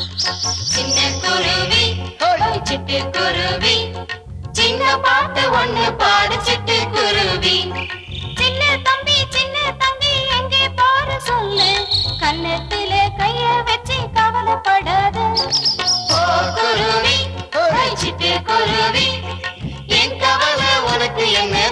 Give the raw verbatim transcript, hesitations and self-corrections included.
சின்ன குருவி சிட்டு குருவி சின்ன பாட்டு ஒண்ணு பாடு சிட்டு குருவி. சின்ன தம்பி சின்ன தம்பி எங்கே பாரு சொல்லு, கண்ணத்தில கைய வச்சு கவலைப்படாது. ஓ குருவி சிட்டு குருவி என் கவலை உனக்கு என்ன